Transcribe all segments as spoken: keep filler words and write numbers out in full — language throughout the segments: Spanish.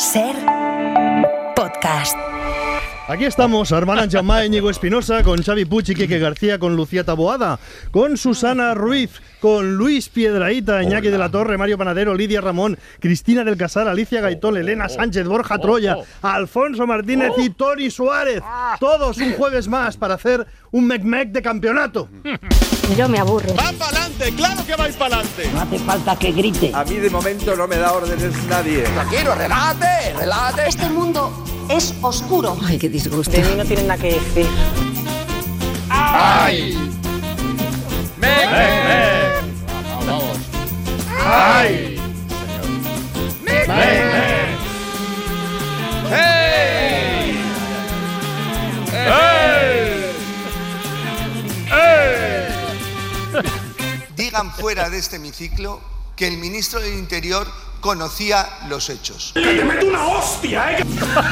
Ser podcast. Aquí estamos, Armand Anjamá, Íñigo Espinosa, con Xavi Puig y Quique García, con Lucía Taboada, con Susana Ruiz, con Luis Piedrahíta, Iñaki de la Torre, Mario Panadero, Lidia Ramón, Cristina del Casal, Alicia Gaitón, Elena Sánchez, Borja Troya, Alfonso Martínez y Toni Suárez. Todos un jueves más para hacer un mec-mec de campeonato. Yo me aburro. ¡Va para adelante! ¡Claro que vais para adelante! No hace falta que grite. A mí de momento no me da órdenes nadie. Tranquilo, relájate, relájate. Este mundo es oscuro. Ay, qué disgusto. De mí no tienen nada que decir. ¡Ay! ¡Mec, mec, mec! Vamos. ¡Ay! ¡Mec, mec, mec! ¡Hey! ¡Hey! ¡Hey! Digan fuera de este hemiciclo que el ministro del Interior conocía los hechos. ¡Que te meto una hostia, eh!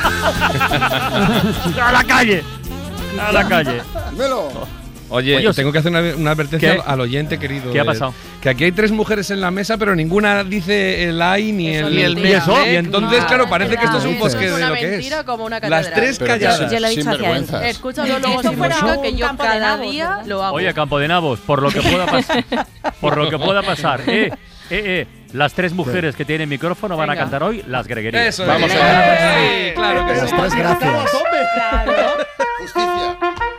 ¡A la calle! ¡A la calle! Dímelo. Oye, Oye, tengo que hacer una, una advertencia ¿qué? al oyente querido. ¿Qué ha eh, pasado? Que aquí hay tres mujeres en la mesa, pero ninguna dice el ay ni Eso el, es ni el mentira. ¿Y eso? Y entonces, Ah, claro, parece que esto es un eso bosque es de una lo que es. mentira como una catedral. Las tres Pero calladas. Yo lo he dicho hacia él. Escúchalo luego Esto si fuera fuera un que yo campo de cada nabos, día ¿verdad? lo hago. Oye, Campo de Nabos, por lo que pueda pasar. Por lo que pueda pasar. Eh, eh, eh. Las tres mujeres que tienen micrófono van a Venga. cantar hoy las greguerías. Eso Vamos es. allá. Sí, claro que Las sí. tres gracias. Claro. Justicia.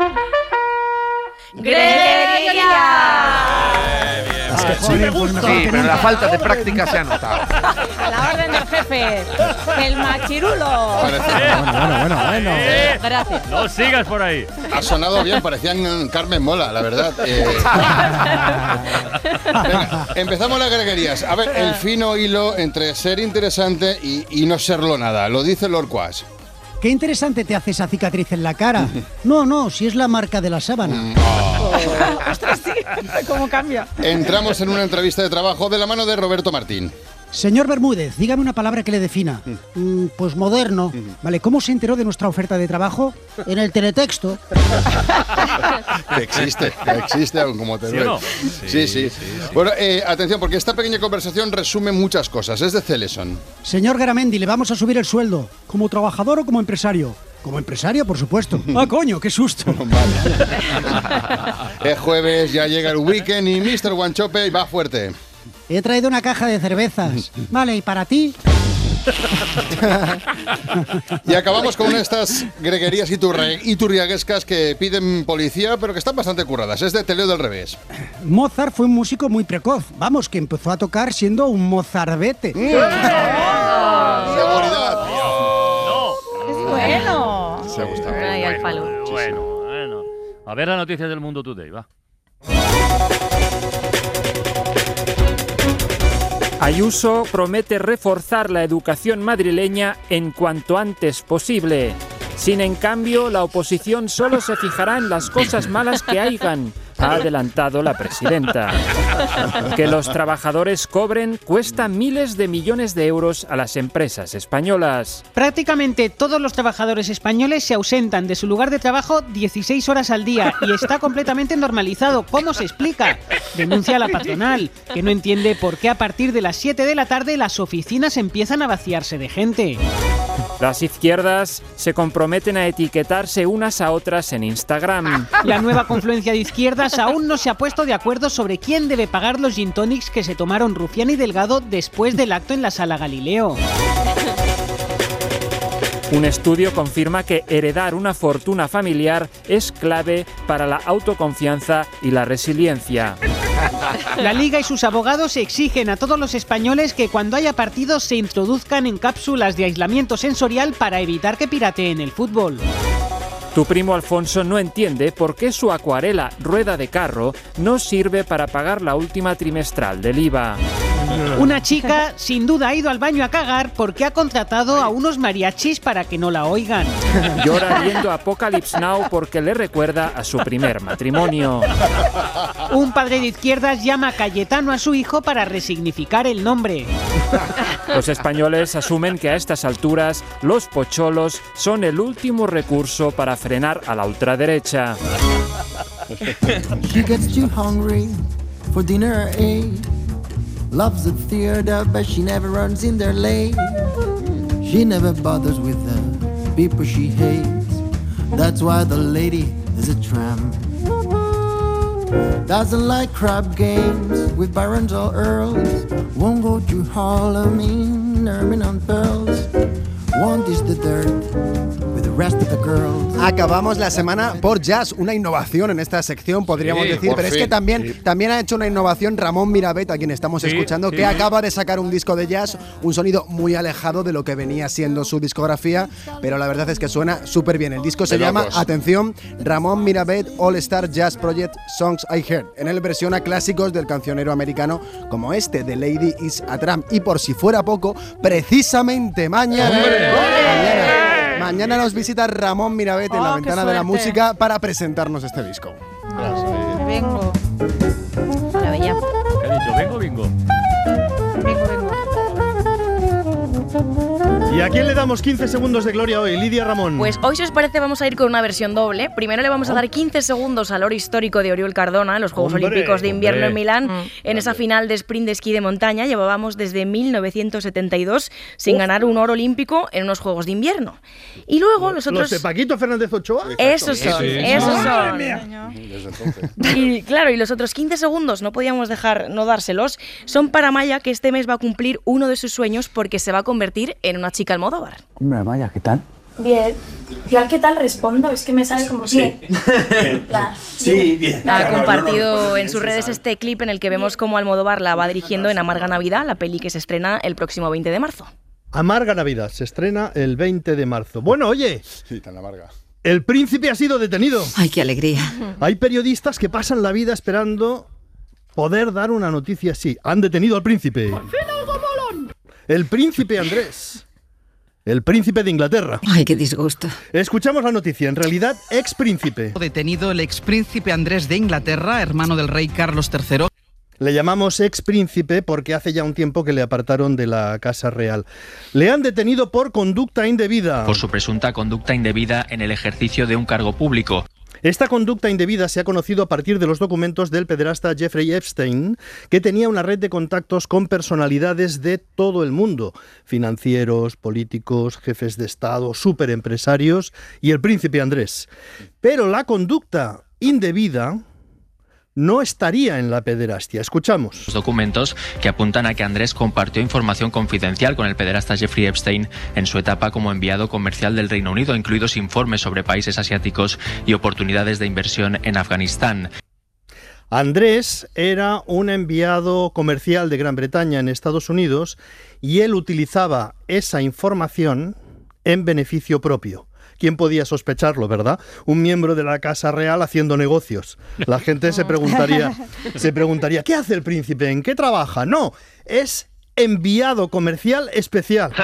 ¡Greguería! Es que, joder, pues mejor Sí, que pero nunca. la falta de práctica se ha notado. A la orden del jefe. El machirulo. Parecía- Bueno, bueno, bueno, bueno. Eh, Gracias. no sigas por ahí. Ha sonado bien, parecían Carmen Mola, la verdad. Eh, venga, empezamos las greguerías. A ver, el fino hilo entre ser interesante y, y no serlo nada. Lo dice Lord Quas. Qué interesante te hace esa cicatriz en la cara. No, no, si es la marca de la sábana. Ostras, sí. ¿Cómo cambia? Entramos en una entrevista de trabajo de la mano de Roberto Martín. Señor Bermúdez, dígame una palabra que le defina. Mm, pues moderno. Vale, ¿cómo se enteró de nuestra oferta de trabajo? En el teletexto. Que existe, que existe aún como te ¿Sí ves. o no? Sí, sí. Bueno, eh, atención, porque esta pequeña conversación resume muchas cosas. Es de Celeson. Señor Garamendi, le vamos a subir el sueldo. ¿Como trabajador o como empresario? Como empresario, por supuesto. Ah, coño, qué susto. Es jueves, ya llega el weekend y mister Guanchope va fuerte. He traído una caja de cervezas. Vale, ¿y para ti? Y acabamos con una de estas greguerías iturre- iturriaguescas que piden policía, pero que están bastante curradas. Es de Teleo del Revés. Mozart fue un músico muy precoz. Vamos, que empezó a tocar siendo un mozardete. Seguridad. No. Es bueno. Se ha gustado. Ay, al palo. Bueno, bueno, bueno. A ver las noticias del Mundo Today, va. Ayuso promete reforzar la educación madrileña en cuanto antes posible. Sin en cambio, la oposición solo se fijará en las cosas malas que hayan, ha adelantado la presidenta. Que los trabajadores cobren cuesta miles de millones de euros a las empresas españolas. Prácticamente todos los trabajadores españoles se ausentan de su lugar de trabajo dieciséis horas al día y está completamente normalizado. ¿Cómo se explica? Denuncia a la patronal, que no entiende por qué a partir de las siete de la tarde las oficinas empiezan a vaciarse de gente. Las izquierdas se comprometen a etiquetarse unas a otras en Instagram. La nueva confluencia de izquierdas aún no se ha puesto de acuerdo sobre quién debe pagar los gin tonics que se tomaron Rufián y Delgado después del acto en la Sala Galileo. Un estudio confirma que heredar una fortuna familiar es clave para la autoconfianza y la resiliencia. La Liga y sus abogados exigen a todos los españoles que cuando haya partidos se introduzcan en cápsulas de aislamiento sensorial para evitar que pirateen el fútbol. Tu primo Alfonso no entiende por qué su acuarela Rueda de Carro no sirve para pagar la última trimestral del I V A. Una chica sin duda ha ido al baño a cagar porque ha contratado a unos mariachis para que no la oigan. Llora viendo Apocalypse Now porque le recuerda a su primer matrimonio. Un padre de izquierdas llama a Cayetano a su hijo para resignificar el nombre. Los españoles asumen que a estas alturas los pocholos son el último recurso para frenar a la ultraderecha. She gets too hungry for dinner at eight. Loves the theater, but she never runs in there late. She never bothers with the people she hates. That's why the lady is a tramp. Doesn't like crap games with barons or earls. Won't go to Halloween, ermine and pearls. Won't dish the dirt with the rest of the girls. Acabamos la semana por jazz, una innovación en esta sección, podríamos Sí, decir, por pero es fin, que también, sí. también ha hecho una innovación Ramón Mirabet, a quien estamos Sí, escuchando, sí. que acaba de sacar un disco de jazz, un sonido muy alejado de lo que venía siendo su discografía, pero la verdad es que suena súper bien. El disco se De llama, locos. atención, Ramón Mirabet All Star Jazz Project Songs I Heard. En él versiona clásicos del cancionero americano como este, The Lady is a Tramp. Y por si fuera poco, precisamente mañana, mañana, mañana nos visita Ramón Mirabet en Oh, la qué ventana de la suerte. música para presentarnos este disco. Me vengo. Maravilla. ¿Qué ha dicho? ¿Vengo, bingo? Vengo, vengo. ¿Y a quién le damos quince segundos de gloria hoy? Lidia Ramón. Pues hoy, si os parece, vamos a ir con una versión doble. Primero le vamos a dar quince segundos al oro histórico de Oriol Cardona en los Juegos Hombre, Olímpicos de Invierno hombre. en Milán. Mm. En esa final de sprint de esquí de montaña llevábamos desde mil novecientos setenta y dos sin ganar un oro olímpico en unos Juegos de Invierno. Y luego los otros... ¿Los de Paquito Fernández Ochoa? Esos son, Sí, sí, sí. esos Madre son. mía. Desde entonces. Y claro, y los otros quince segundos no podíamos dejar no dárselos, son para Maya, que este mes va a cumplir uno de sus sueños porque se va a convertir en una chica Almodóvar. Hombre, Maya, ¿qué tal? Bien. Yo al qué tal respondo, es que me sale como bien. Claro. Sí, bien. Ha compartido en sus redes este clip en el que vemos cómo Almodóvar la va dirigiendo en Amarga Navidad, la peli que se estrena el próximo veinte de marzo. Amarga Navidad, se estrena el veinte de marzo. Bueno, oye, Sí, tan amarga. el príncipe ha sido detenido. Ay, qué alegría. Hay periodistas que pasan la vida esperando poder dar una noticia así. Han detenido al príncipe. El príncipe Andrés. El príncipe de Inglaterra. Ay, qué disgusto. Escuchamos la noticia. En realidad, ex príncipe. Detenido el expríncipe Andrés de Inglaterra, hermano del rey Carlos tercero. Le llamamos ex príncipe porque hace ya un tiempo que le apartaron de la Casa Real. Le han detenido por conducta indebida. Por su presunta conducta indebida en el ejercicio de un cargo público. Esta conducta indebida se ha conocido a partir de los documentos del pederasta Jeffrey Epstein, que tenía una red de contactos con personalidades de todo el mundo, financieros, políticos, jefes de Estado, superempresarios y el príncipe Andrés. Pero la conducta indebida no estaría en la pederastia. Escuchamos. Los documentos que apuntan a que Andrés compartió información confidencial con el pederasta Jeffrey Epstein en su etapa como enviado comercial del Reino Unido, incluidos informes sobre países asiáticos y oportunidades de inversión en Afganistán. Andrés era un enviado comercial de Gran Bretaña en Estados Unidos y él utilizaba esa información en beneficio propio. ¿Quién podía sospecharlo, verdad? Un miembro de la Casa Real haciendo negocios. La gente se preguntaría, se preguntaría, ¿qué hace el príncipe? ¿En qué trabaja? No, es enviado comercial especial.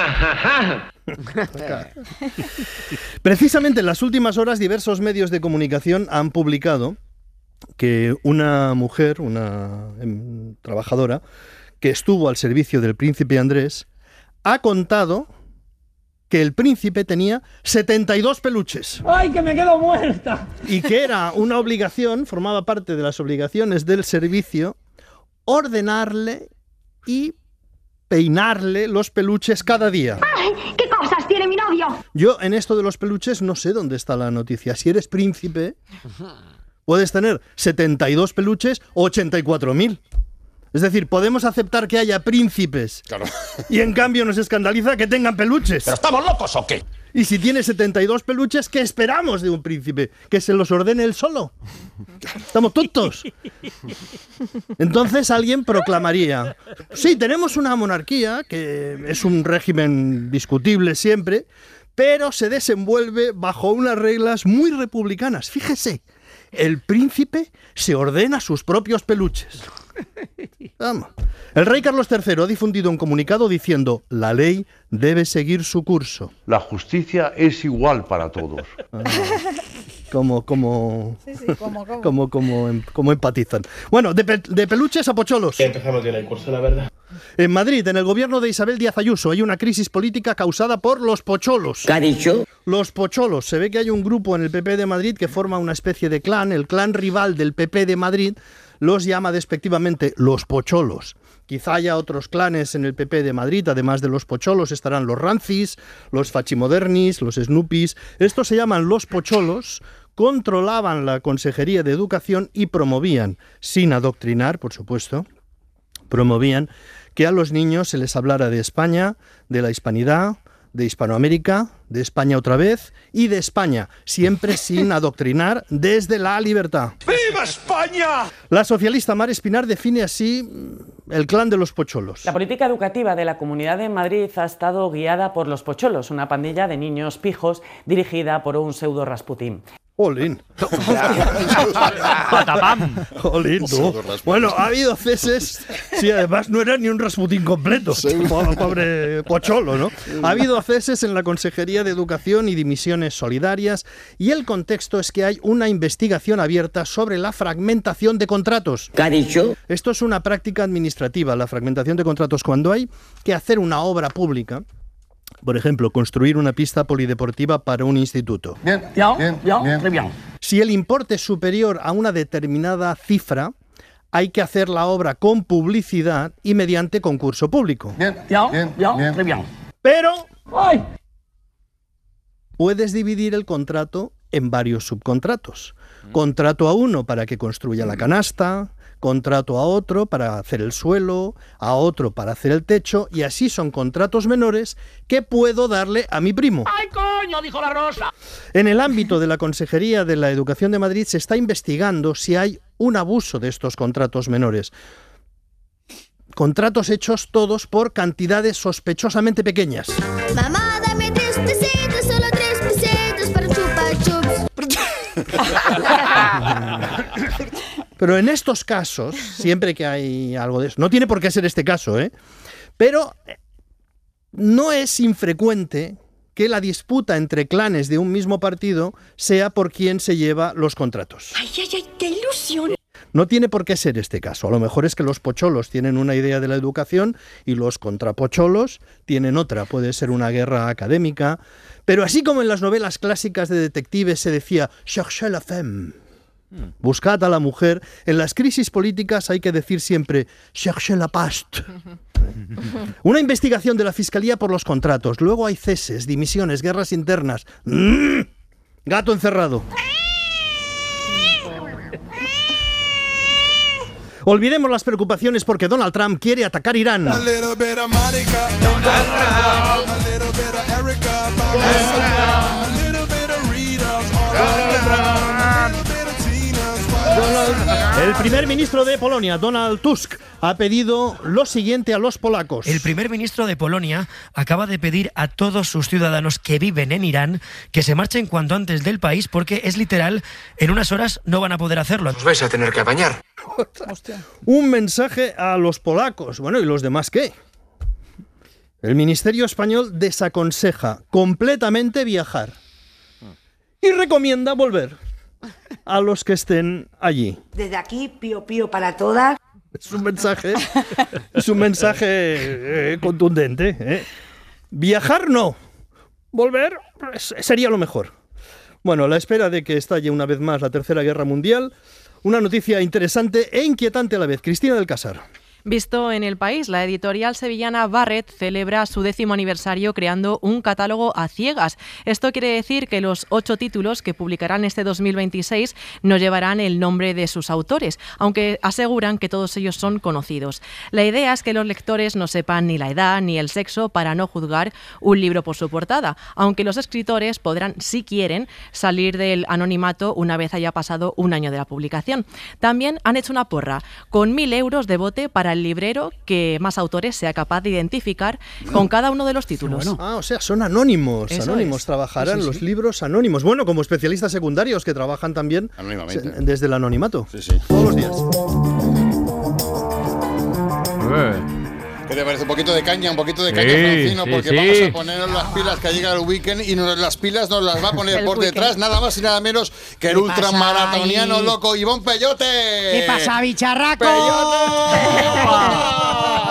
Precisamente en las últimas horas diversos medios de comunicación han publicado que una mujer, una em, trabajadora, que estuvo al servicio del príncipe Andrés, ha contado que el príncipe tenía setenta y dos peluches. ¡Ay, que me quedo muerta! Y que era una obligación, formaba parte de las obligaciones del servicio, ordenarle y peinarle los peluches cada día. ¡Ay, qué cosas tiene mi novio! Yo en esto de los peluches no sé dónde está la noticia. Si eres príncipe, puedes tener setenta y dos peluches o ochenta y cuatro mil. Es decir, podemos aceptar que haya príncipes. Claro. Y en cambio nos escandaliza que tengan peluches. ¿Pero estamos locos o qué? Y si tiene setenta y dos peluches, ¿qué esperamos de un príncipe? ¿Que se los ordene él solo? ¿Estamos tontos? Entonces alguien proclamaría, sí, tenemos una monarquía, que es un régimen discutible siempre, pero se desenvuelve bajo unas reglas muy republicanas. Fíjese, el príncipe se ordena sus propios peluches. Vamos. El rey Carlos tercero ha difundido un comunicado diciendo: la ley debe seguir su curso. La justicia es igual para todos. Ah, como, como, Sí, sí, como, como. como, como, em- como empatizan. Bueno, de, pe- de peluches a pocholos. Empezamos bien el curso, la verdad. En Madrid, en el gobierno de Isabel Díaz Ayuso, hay una crisis política causada por los pocholos. ¿Qué ha dicho? Los pocholos. Se ve que hay un grupo en el P P de Madrid que forma una especie de clan, el clan rival del P P de Madrid, los llama despectivamente los pocholos. Quizá haya otros clanes en el P P de Madrid, además de los pocholos estarán los rancis, los fachimodernis, los snoopis. Estos se llaman los pocholos, controlaban la Consejería de Educación y promovían, sin adoctrinar, por supuesto, promovían que a los niños se les hablara de España, de la hispanidad, de Hispanoamérica, de España otra vez y de España, siempre sin adoctrinar, desde la libertad. ¡Viva España! La socialista Mar Espinar define así el clan de los pocholos. La política educativa de la Comunidad de Madrid ha estado guiada por los pocholos, una pandilla de niños pijos dirigida por un pseudo Rasputín. Jolín. Jolín, tú. Bueno, ha habido ceses. Sí, además no era ni un Rasputín completo. Pobre pocholo, ¿no? Ha habido ceses en la Consejería de Educación y dimisiones solidarias. Y el contexto es que hay una investigación abierta sobre la fragmentación de contratos. ¿Qué ha dicho? Esto es una práctica administrativa, la fragmentación de contratos. Cuando hay que hacer una obra pública, por ejemplo, construir una pista polideportiva para un instituto. Bien, bien, bien, bien, bien, bien. Si el importe es superior a una determinada cifra, hay que hacer la obra con publicidad y mediante concurso público. Bien, bien, bien, bien, bien, bien. Pero ¡ay! Puedes dividir el contrato en varios subcontratos. Contrato a uno para que construya la canasta, contrato a otro para hacer el suelo, a otro para hacer el techo, y así son contratos menores que puedo darle a mi primo. ¡Ay, coño! Dijo la Rosa. En el ámbito de la Consejería de la Educación de Madrid se está investigando si hay un abuso de estos contratos menores. Contratos hechos todos por cantidades sospechosamente pequeñas. Mamá, dame tres pesetas, solo tres pesetas para chupa chups. Pero en estos casos, siempre que hay algo de eso, no tiene por qué ser este caso, ¿eh? Pero no es infrecuente que la disputa entre clanes de un mismo partido sea por quién se lleva los contratos. ¡Ay, ay, ay, qué ilusión! No tiene por qué ser este caso. A lo mejor es que los pocholos tienen una idea de la educación y los contrapocholos tienen otra. Puede ser una guerra académica. Pero así como en las novelas clásicas de detectives se decía «cherchez la femme», buscad a la mujer, en las crisis políticas hay que decir siempre «cherchez la peste». Una investigación de la Fiscalía por los contratos. Luego hay ceses, dimisiones, guerras internas. ¡Mm! Gato encerrado. Olvidemos las preocupaciones porque Donald Trump quiere atacar Irán. El primer ministro de Polonia, Donald Tusk, ha pedido lo siguiente a los polacos. El primer ministro de Polonia acaba de pedir a todos sus ciudadanos que viven en Irán que se marchen cuanto antes del país porque es literal, en unas horas no van a poder hacerlo. Os vais a tener que apañar. Un mensaje a los polacos. Bueno, ¿y los demás qué? El Ministerio Español desaconseja completamente viajar y recomienda volver a los que estén allí. Desde aquí, pío pío para todas. Es un mensaje, es un mensaje eh, contundente. ¿eh? Viajar no, volver pues, sería lo mejor. Bueno, a la espera de que estalle una vez más la Tercera Guerra Mundial, una noticia interesante e inquietante a la vez. Cristina del Casar. Visto en El País, la editorial sevillana Barrett celebra su décimo aniversario creando un catálogo a ciegas. Esto quiere decir que los ocho títulos que publicarán este dos mil veintiséis no llevarán el nombre de sus autores, aunque aseguran que todos ellos son conocidos. La idea es que los lectores no sepan ni la edad ni el sexo para no juzgar un libro por su portada, aunque los escritores podrán, si quieren, salir del anonimato una vez haya pasado un año de la publicación. También han hecho una porra, con mil euros de bote para el librero que más autores sea capaz de identificar con cada uno de los títulos. Bueno. Ah, o sea, son anónimos. Eso anónimos, es. trabajarán Sí, sí, los sí. libros anónimos. Bueno, como especialistas secundarios que trabajan también Anónimamente. se- desde el anonimato. Sí, sí. Todos los días. ¿Qué te parece? Un poquito de caña, un poquito de caña, Sí, Francino, sí, porque sí. vamos a ponernos las pilas que llega el weekend y nos, las pilas nos las va a poner El por weekend. detrás, nada más y nada menos que el ¿Qué pasa ultramaratoniano ahí? loco Ivón Peyote. ¿Qué pasa, bicharraco?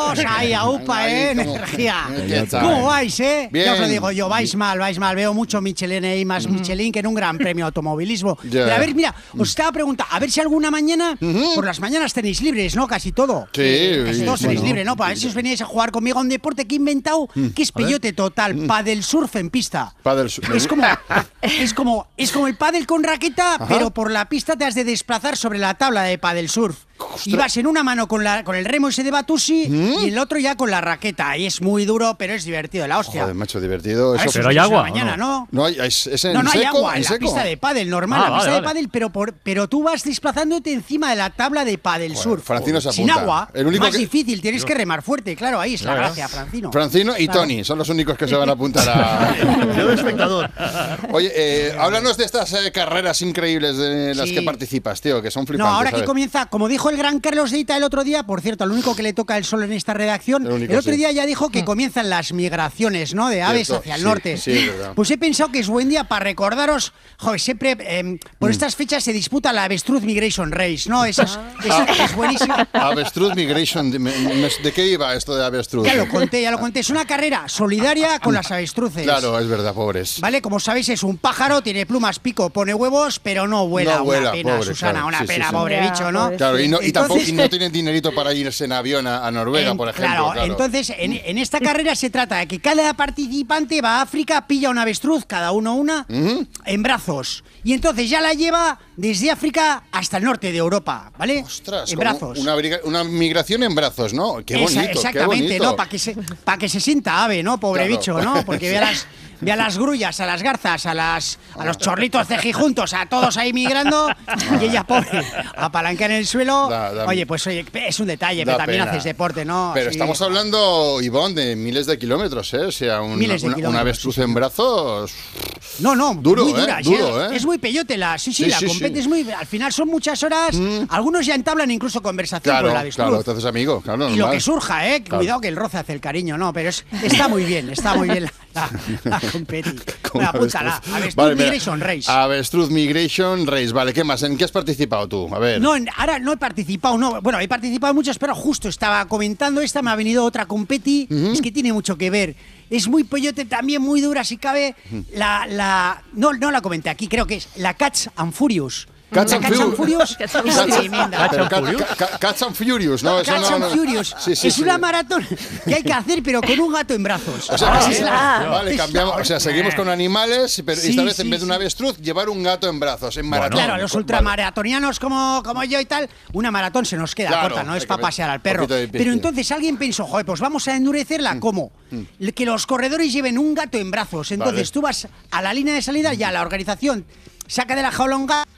Carlos, ahí, aupa, ¿eh? Energía. ¿Cómo vais, eh? Bien. Ya os lo digo yo, vais mal, vais mal. Veo mucho Michelin y más Michelin que en un gran premio de automovilismo. Ya. Pero a ver, mira, os estaba preguntando, a ver si alguna mañana, por las mañanas tenéis libres, ¿no? Casi todo. Sí, Casi sí, todos tenéis bueno. libre, ¿no? Para ver si os veníais a jugar conmigo a un deporte que he inventado, que es A ver. peyote total, pádel surf en pista. Padel surf. Es como, es como, es como el pádel con raqueta, Ajá. pero por la pista te has de desplazar sobre la tabla de pádel surf. Y vas en una mano con, la, con el remo ese de Batusi y en el otro ya con la raqueta. Y es muy duro, pero es divertido, la hostia. Joder, macho, divertido. A ver Eso si Pero os hay veis una agua, ¿o mañana, ¿no? No, hay, es, es en No, no hay seco, agua, en en la seco. pista de pádel normal, Ah, la pista vale, de vale. pádel, pero por, pero tú vas desplazándote encima de la tabla de pádel surf. Francino se Sin apunta. agua, El único más que- difícil, tienes que remar fuerte, claro, ahí es la Claro. gracia, Francino. Francino y Claro. Tony son los únicos que se van a apuntar a. Yo de espectador. Oye, eh, háblanos de estas eh, carreras increíbles de las Sí. que participas, tío, que son No, flipantes. ahora a que ver. comienza, como dijo el gran Carlos Deita el otro día, por cierto, al único que le toca el sol en esta redacción, El el, único, otro sí. día ya dijo que comienzan las migraciones, ¿no? De aves Cierto, hacia el sí, norte. sí, es verdad. Pues he pensado que es buen día para recordaros, joder, siempre eh, por estas fechas se disputa la Avestruz Migration Race, ¿no? Esa es, esa es buenísima. Avestruz Migration. ¿De, me- me- ¿de qué iba esto de avestruz? Ya lo conté, ya lo conté. Es una carrera solidaria con las avestruces. Claro, es verdad, pobres. Vale, como sabéis, es un pájaro, tiene plumas, pico, pone huevos, pero no vuela. No vuela, una pena, pobre, Susana, claro. una Sí, sí, pena, sí. pobre Ya, bicho, ¿no? Claro, y, no, y tampoco Entonces- y no tienen dinerito para irse en avión a, a Noruega, En- por ejemplo. Claro, Claro, entonces en, en esta carrera se trata de que cada participante va a África, pilla una avestruz, cada uno una, en brazos. Y entonces ya la lleva desde África hasta el norte de Europa, ¿vale? Ostras, en como brazos. Una, briga- una migración en brazos, ¿no? Qué bonito, Esa- qué exactamente, bonito. ¿no? Para que, se, pa' que se sienta ave, ¿no? Pobre Claro. bicho, ¿no? Porque ve a las, ve a las grullas, a las garzas, a, las, a los chorlitos cejijuntos, a todos ahí migrando, y ella, pobre, apalanca en el suelo. Da- da- Oye, pues oye, es un detalle, Da pero también pena. haces deporte, ¿no? Pero Sí. estamos hablando, Ivonne, de miles de kilómetros, ¿eh? O sea, un, Miles de una, una kilómetros, avestruz sí, en brazos. No, no, Duro, muy ¿eh? dura. Duro, sí, ¿eh? Es muy peyote la, sí, sí, Sí, la sí, compete sí. es muy. Al final son muchas horas. Algunos ya entablan incluso conversación Claro, con la avestruz. claro, te haces amigo, claro, Y lo normal. que surja, ¿eh? Claro. Cuidado que el roce hace el cariño, no, pero es, está muy bien, está muy bien la, la, la competi. Con Bueno, apúntala. avestruz. Avestruz Vale, mira, Migration Race. Avestruz Migration Race, vale, ¿qué más? ¿En qué has participado tú? A ver. No, en- ahora no he participado, no. Bueno, he participado en muchas, pero justo estaba comentando esta, me ha venido otra competi. Es que tiene mucho que ver. Es muy peyote, también muy dura, si cabe. La, la, no, no la comenté aquí, creo que es la Cats and Furious. Cats La and Cats and Furious. Furious es tremenda. Pero Cat- Cat- Cat- Cats and Furious, ¿no? Eso Cats no, and no. Furious. Sí, sí, es sí. una maratón que hay que hacer, pero con un gato en brazos. O sea, que Es sí, la- vale, es cambiamos, la- o sea, seguimos con animales, pero Sí, esta vez sí, en vez de sí. una avestruz, llevar un gato en brazos, en maratón. Claro, a los Vale. ultramaratonianos como, como yo y tal, una maratón se nos queda Claro, corta, no hay es que para ver- pasear al perro. poquito de Pero piscina. entonces alguien pensó, joder, pues vamos a endurecerla, ¿cómo? Que los corredores lleven un gato en brazos. Entonces Vale. tú vas a la línea de salida y a la organización saca de la jaula un gato.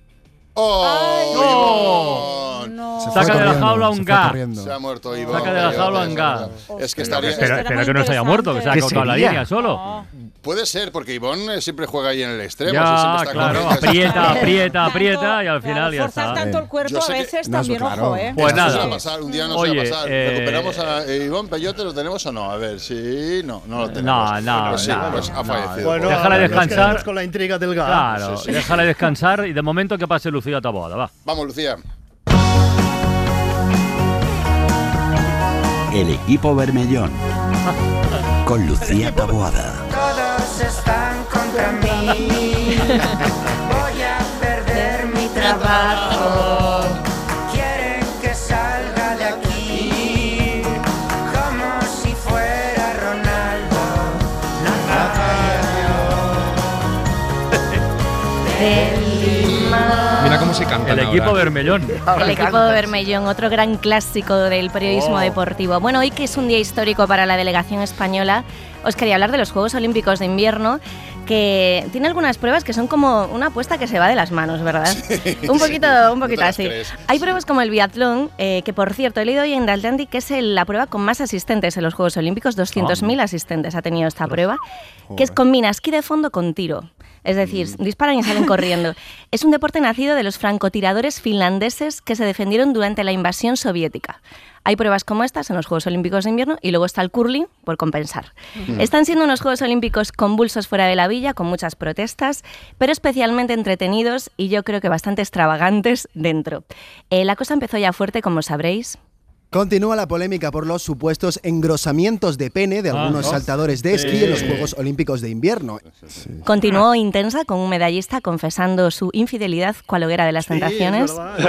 ¡Oh! Se Saca fue de la corriendo, jaula un se fue ga. Se ha muerto Ivonne. Saca de la jaula un ga. Es que Pero estaría. que- pero- pero que no se haya muerto, que se haya cortado la línea solo. Puede ser, porque Ivonne siempre juega ahí en el extremo. Ya, así siempre está claro, corriendo. aprieta, aprieta, aprieta y al final ya está. Forzar tanto el cuerpo Yo sé a que- veces No, también, claro. ojo, ¿eh? Pues Esto se nada. va a pasar, un día no Oye, se va a pasar. eh, ¿Recuperamos a eh, Ivonne Peyote? ¿Lo tenemos o no? A ver, sí, no, no lo tenemos. No, no, Pues sí, no, pues ha no. fallecido. Bueno, Déjale ahora nos descansar. quedamos con la intriga del gas. Claro, Sí, sí. déjale descansar y de momento que pase Lucía Taboada, va. Vamos, Lucía. El equipo Bermellón. Con Lucía Taboada. Todos están contra mí. Voy a perder mi trabajo. Quieren que salga de aquí. Como si fuera Ronaldo. Mira cómo se canta. El equipo Bermellón. El equipo de Bermellón, otro gran clásico del periodismo Oh. deportivo. Bueno, hoy que es un día histórico para la delegación española, os quería hablar de los Juegos Olímpicos de Invierno, que tiene algunas pruebas que son como una apuesta que se va de las manos, ¿verdad? un poquito, un no poquito te las así. crees. Hay pruebas como el biatlón, eh, que por cierto, he leído hoy en The Atlantic que es el- la prueba con más asistentes en los Juegos Olímpicos, doscientos mil asistentes ha tenido esta prueba, que es combina esquí de fondo con tiro. Es decir, disparan y salen corriendo. Es un deporte nacido de los francotiradores finlandeses que se defendieron durante la invasión soviética. Hay pruebas como estas en los Juegos Olímpicos de Invierno y luego está el curling por compensar. Mm. Están siendo unos Juegos Olímpicos convulsos fuera de la villa, con muchas protestas, pero especialmente entretenidos y yo creo que bastante extravagantes dentro. Eh, la cosa empezó ya fuerte, como sabréis. Continúa la polémica por los supuestos engrosamientos de pene de algunos Ah, saltadores de esquí sí. en los Juegos Olímpicos de Invierno. Continuó intensa con un medallista confesando su infidelidad cual hoguera de las tentaciones.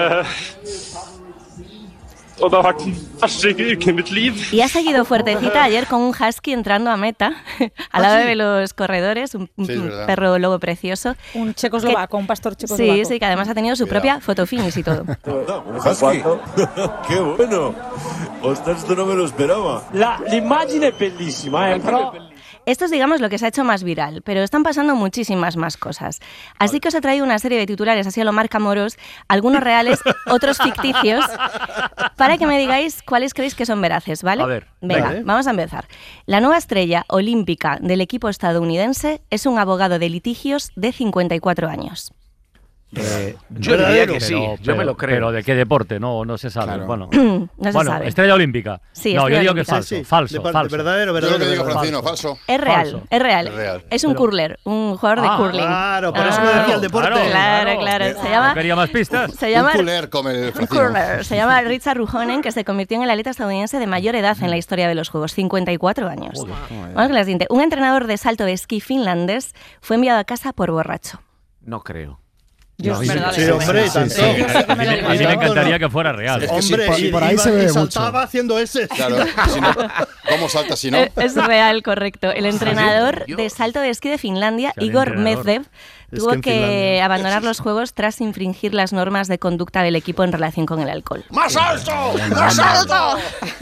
Y ha seguido fuertecita ayer con un husky entrando a meta, al lado de los corredores, un, un Sí, es verdad. perro lobo precioso. Un checoslovaco, un pastor checoslovaco. Sí, sí, que además ha tenido su propia fotofinish y todo. Husky. ¡Qué bueno! Ostras, esto no me lo esperaba. La, l'immagine è bellissima, eh, però... Esto es, digamos, lo que se ha hecho más viral, pero están pasando muchísimas más cosas. Así que os he traído una serie de titulares, así a lo Marca Moros, algunos reales, otros ficticios, para que me digáis cuáles creéis que son veraces, ¿vale? A ver, Venga, vale. vamos a empezar. La nueva estrella olímpica del equipo estadounidense es un abogado de litigios de cincuenta y cuatro años. Eh, yo diría que sí, Pero- yo me lo creo. Pero ¿de qué deporte? No, no se sabe. Bueno, No se bueno, sabe. estrella olímpica. Sí, no, yo estrella digo que olímpica. es falso. Sí, falso, deporte, falso. verdadero, Yo lo verdadero. que digo, verdadero. Francino, falso. Es real, Falso. es real. Es real. Es un Pero- curler, un jugador de Ah, curling. Claro, por eso Ah, me decía el deporte. Claro, claro. Se llama, ¿No quería más pistas? se llama, Un cooler como el un Francino. curler. Se llama Richard Ruhonen, que se convirtió en el atleta estadounidense de mayor edad en la historia de los Juegos, cincuenta y cuatro años. Vamos con la siguiente. Un entrenador de salto de esquí finlandés fue enviado a casa por borracho. No creo. Yo No, es sí, verdad. Sí, hombre, tanto. A mí me- a mí me encantaría que fuera real. Es que sí, Hombre, por- y, por ahí iba- se ve y mucho. saltaba haciendo ese. Claro, si no, ¿cómo salta si no? Eh, Es real, correcto. El entrenador Dios. de salto de esquí de Finlandia, O sea, el Igor entrenador. Medvedev, Es tuvo que en que, Finlandia abandonar los Juegos tras infringir las normas de conducta del equipo en relación con el alcohol. ¡Más alto! ¡Más alto!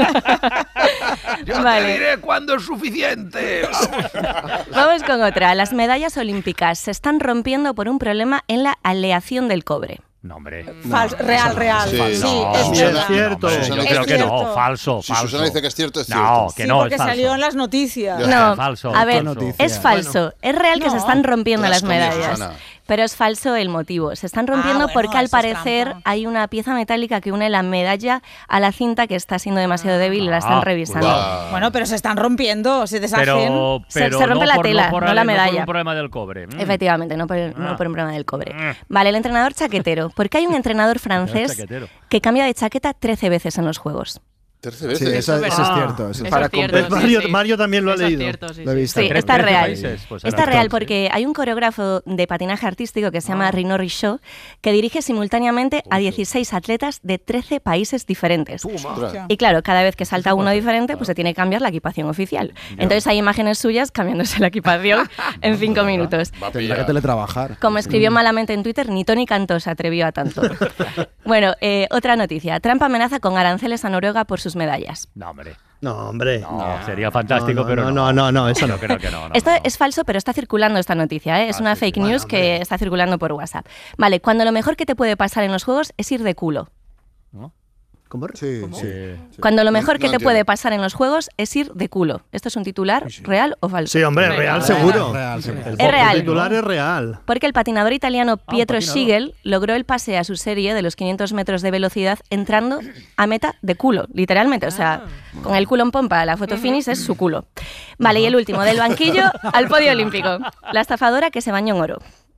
Yo Vale. te diré cuándo es suficiente. Vamos con otra. Las medallas olímpicas se están rompiendo por un problema en la aleación del cobre. No, hombre. Fal- real, real. Sí, Sí, no, es sí, verdad. es cierto. Hombre, Susana yo dice creo que que es no, cierto. falso, Si falso. Susana dice que es cierto, es No, cierto. que Sí, no, porque es falso. salió en las noticias. Ya. No, falso, a ver, falso. noticia. es falso. Es real que se No. están rompiendo Te las las comías, medallas. Susana. Pero es falso el motivo. Se están rompiendo Ah, bueno, porque al eso es parecer trampa. hay una pieza metálica que une la medalla a la cinta que está siendo demasiado débil y la están Ah, revisando. Va. Bueno, pero se están rompiendo, se deshacen. Pero, Se- pero se rompe no la por- tela, por no el- la por medalla. un problema del cobre. Mm. Efectivamente, no por, el- no Ah. por un problema del cobre. Ah. Vale, el entrenador chaquetero. ¿Por qué hay un entrenador francés chaquetero. que cambia de chaqueta trece veces en los Juegos? Terce Sí, veces. eso, eso es Ah. cierto. eso es Para cierto. comprar- Es Mario, Mario también lo ha Eso es leído. cierto, sí, Lo he sí. visto. Sí, Tres- está trece real. países, pues Está era real entonces. porque hay un coreógrafo de patinaje artístico que se llama Rino Richaud que dirige simultáneamente a dieciséis atletas de trece países diferentes. Ostras. Y claro, cada vez que salta uno diferente, pues se tiene que cambiar la equipación oficial. Entonces hay imágenes suyas cambiándose la equipación en cinco minutos. Va a Tendrá pillar. que teletrabajar. Como escribió malamente en Twitter, ni Tony Cantó se atrevió a tanto. Bueno, eh, otra noticia. Trump amenaza con aranceles a Noruega por sus medallas. No, hombre. No, hombre. No, sería fantástico, No, no, pero no, no. no, no, eso no. Yo creo que no. no, Esto no. es falso, pero está circulando esta noticia, ¿eh? Es una fake news que está circulando por WhatsApp. Vale, cuando lo mejor que te puede pasar en los juegos es ir de culo. ¿Cómo? Sí, sí. Cuando lo mejor No- que no te entiendo. puede pasar en los juegos es ir de culo. ¿Esto es un titular real o falso? Sí, hombre, real seguro. Real, seguro. El Es real. titular es real. Porque el patinador italiano Pietro patinador. Schiegel logró el pase a su serie de los quinientos metros de velocidad entrando a meta de culo, literalmente. O sea, con el culo en pompa, la foto finish es su culo. Vale, y el último, del banquillo al podio olímpico. La estafadora que se bañó en oro.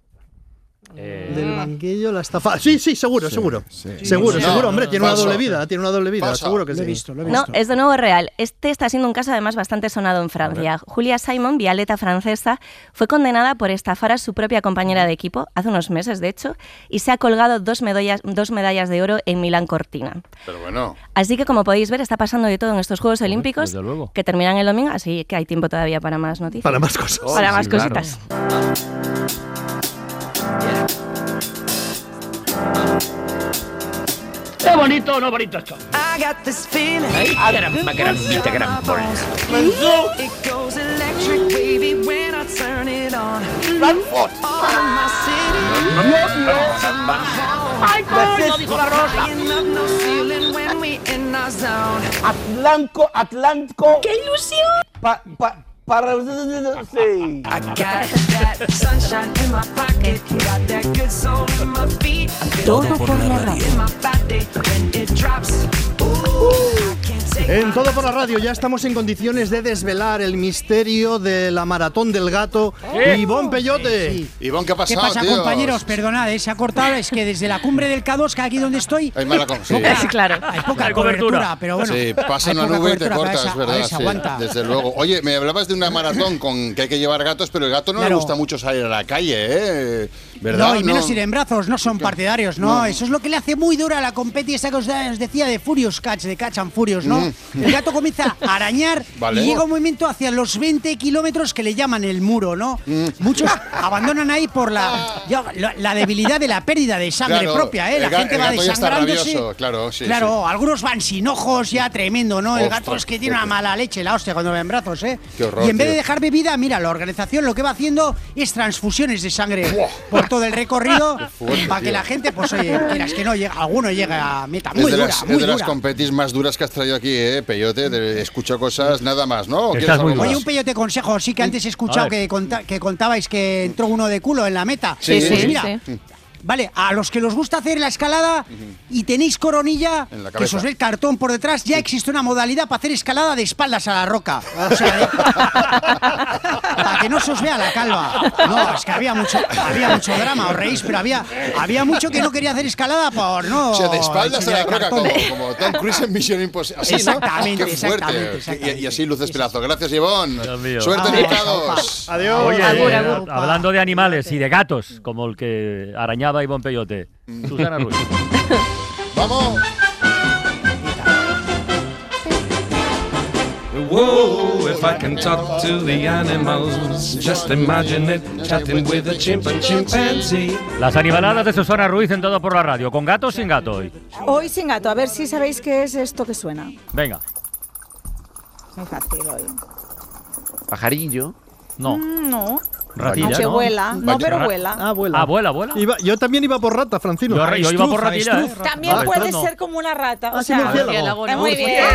Eh, Del banquillo la estafa. Sí, sí, seguro, seguro. Seguro, No, seguro, hombre, tiene una falso. doble vida, tiene una doble vida, Falso. seguro que Lo sí. he visto, lo he No, visto. es de nuevo real. Este está siendo un caso además bastante sonado en Francia. Julia Simon, biatleta francesa, fue condenada por estafar a su propia compañera de equipo, hace unos meses de hecho, y se ha colgado dos medallas, dos medallas de oro en Milán Cortina. Pero bueno. Así que como podéis ver, está pasando de todo en estos Juegos Olímpicos, desde luego. que terminan el domingo, así que hay tiempo todavía para más noticias. Para más cosas. Para Oh, más sí, claro. cositas. ¡Qué bonito, no bonito esto! I got this feeling. Caramba, carambita, carambol. It goes electric wavy when I turn it on. Frankfurt. All in my city. ¡Ay, coño, dijo la rosa! Flying up no ceiling when we in our zone. Atlántico, Atlántico. ¡Qué ilusión! Pa, pa, para. Sí. I got that sunshine in my pocket. Got that good soul in my feet. I feel Todo that por la in radio. my body when it drops. Ooh, I can't take En Todo por la Radio ya estamos en condiciones de desvelar el misterio de la maratón del gato. ¿Eh? Ivonne Peyote. Sí. Ivonne, ¿qué ha pasado, ¿Qué pasa, tío? compañeros? Perdonad, eh, se ha cortado. Es que desde la cumbre del K dos, que aquí donde estoy, Hay mala con- sí. poca- Sí, claro. hay poca Hay cobertura, cobertura. pero bueno. Sí, pasa hay una poca nube y te cobertura, cortas, pero esa- a ¿verdad? ver, se Sí, aguanta. desde luego. Oye, me hablabas de una maratón con que hay que llevar gatos, pero el gato no le Claro. gusta mucho salir a la calle, ¿eh? ¿Verdad? No, y menos ir en brazos, no son partidarios, no. No. Eso es lo que le hace muy dura a la competi esa que os, da- os decía de Furious Catch, de Catch and Furious, ¿no? Mm. El gato comienza a arañar Vale. y llega un movimiento hacia los veinte kilómetros que le llaman el muro, ¿no? Mm. Muchos abandonan ahí por la, ya, la, la debilidad de la pérdida de sangre Claro, propia, ¿eh? La el ga- gente el va gato ya está desangrándose. rabioso, claro, sí, Claro, algunos van sin ojos ya tremendo, ¿no? El Ostras, gato es que qué tiene una pe- mala leche, la hostia, cuando va en brazos, ¿eh? Qué horror, y en vez de tío. dejar bebida, mira, la organización lo que va haciendo es transfusiones de sangre Buah. por todo el recorrido fuerte, para que tío. la gente, pues oye, quieras que no, llega, alguno llega a meta. Muy es de dura, las, muy es de las dura. competis más duras que has traído aquí, ¿eh, Peyote? Te escucho cosas nada más, ¿no? ¿O Estás quieres muy algo duro. Oye, más? un peyote consejo, sí que antes he A escuchado ver. que, conta- que contabais que entró uno de culo en la meta. Sí, Sí, Pues sí, mira, sí. vale, a los que os gusta hacer la escalada y tenéis coronilla, En la que se cabeza. os ve el cartón por detrás, ya existe una modalidad para hacer escalada de espaldas a la roca. O sea, de- para que no se os vea la calva. No, es que había mucho, había mucho drama, os reís, pero había, había mucho que no quería hacer escalada por no. O sea, de espaldas a la enseñar roca, cartón. como, como Tom Cruise en Misión Imposible. Así, ¿no? Exactamente, Qué exactamente, fuerte. exactamente. Y, y así luces pelazo. Gracias, Ivonne. Dios mío. Suerte en Vamos, el K dos. Adiós. Oye, Agur, eh, agur. hablando de animales y de gatos, como el que arañaba Ivonne Peyote. Susana Ruiz. ¡Vamos! Whoa, if I can talk to the animals, just imagine it, chatting with a chimp and chimpanzee. Las animaladas de Susana Ruiz en Todo por la Radio. ¿Con gato o sin gato hoy? Hoy sin gato, a ver si sabéis qué es esto que suena. Venga. Muy fácil hoy. Pajarillo. No. Mm, no. Ratilla, Aunque ¿no? vuela, no, Vaya. pero vuela. Ah, vuela. Ah, vuela, vuela. Iba- yo también iba por rata, Francino. Yo, yo iba por Avestruz, ratilla, ¿eh? avestruz. También Ah, puede avestruz no. ser como una rata. O Ah, sí, sea, murciélago. Eh, muy bien.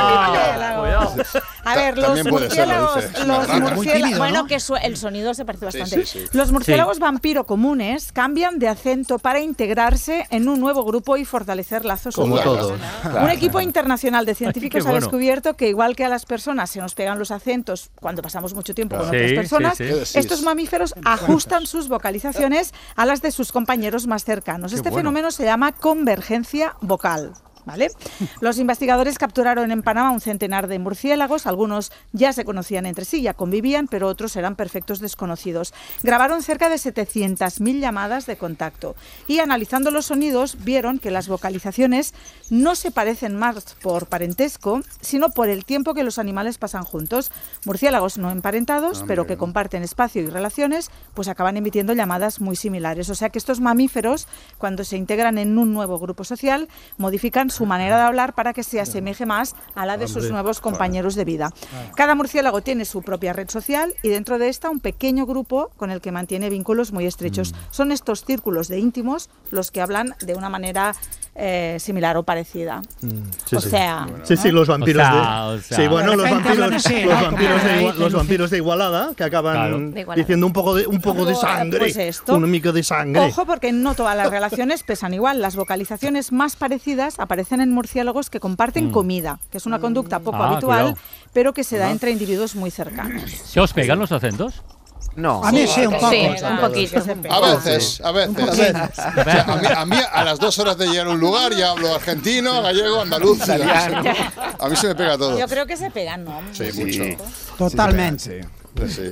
Ah, cuidado. A ver, Ta- los también puede serlo, murciélagos, dice. Es una los rata. Muy murciélagos, tímido, bueno, ¿no? que su- el sonido se parece Sí, bastante. sí, sí. Los murciélagos vampiro comunes cambian de acento para integrarse en un nuevo grupo y fortalecer lazos Como sociales. todos. Un equipo internacional de científicos Qué ha bueno. descubierto que igual que a las personas se nos pegan los acentos cuando pasamos mucho tiempo con Sí, otras sí, personas, sí. Sí, estos sí. mamíferos ajustan sus vocalizaciones a las de sus compañeros más cercanos. Este bueno. fenómeno se llama convergencia vocal. ¿Vale? Los investigadores capturaron en Panamá un centenar de murciélagos, algunos ya se conocían entre sí, ya convivían, pero otros eran perfectos desconocidos. Grabaron cerca de setecientas mil llamadas de contacto y analizando los sonidos vieron que las vocalizaciones no se parecen más por parentesco, sino por el tiempo que los animales pasan juntos. Murciélagos no emparentados, pero que comparten espacio y relaciones, pues acaban emitiendo llamadas muy similares. O sea que estos mamíferos, cuando se integran en un nuevo grupo social, modifican su manera de hablar para que se asemeje más a la de sus nuevos compañeros de vida. Cada murciélago tiene su propia red social y dentro de esta un pequeño grupo con el que mantiene vínculos muy estrechos. Son estos círculos de íntimos los que hablan de una manera eh, similar o parecida. Sí, o sí. sea, Sí, sí, los vampiros O sea, de. o sea. Sí, bueno, De los repente vampiros, hablan así, los ¿no? vampiros, de, Como Igua- ahí, los vampiros de Igualada, que acaban Claro. De Igualada. diciendo un poco de, un poco de Pues, sangre. pues esto. Un mico de sangre. Ojo, porque no todas las relaciones pesan igual. Las vocalizaciones más parecidas aparecen en murciélagos que comparten comida, que es una conducta poco Ah, habitual, cuidado. pero que se da entre individuos muy cercanos. ¿Se os pegan los acentos? No. A mí sí, un poco. Sí, un poquito. A veces, a veces. O sea, a, mí, a mí, a las dos horas de llegar a un lugar, ya hablo argentino, gallego, andaluz. A mí se me pega todo. Yo creo que se pegan, ¿no? Sí, mucho. Totalmente. Sí.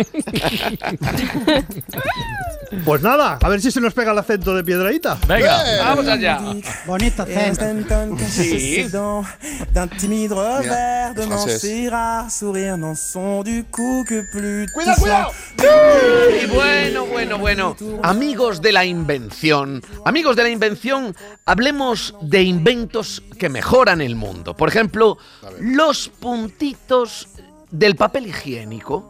Pues nada, a ver si se nos pega el acento de Piedrahíta. Venga. Vamos allá. Bonito acento. Sí. D'un timide revers de Francés. mentir, sourire non sont du coup que plus ¡Cuidado, cuidado! Y bueno, bueno, bueno. Amigos de la invención, amigos de la invención, hablemos de inventos que mejoran el mundo. Por ejemplo, los puntitos del papel higiénico.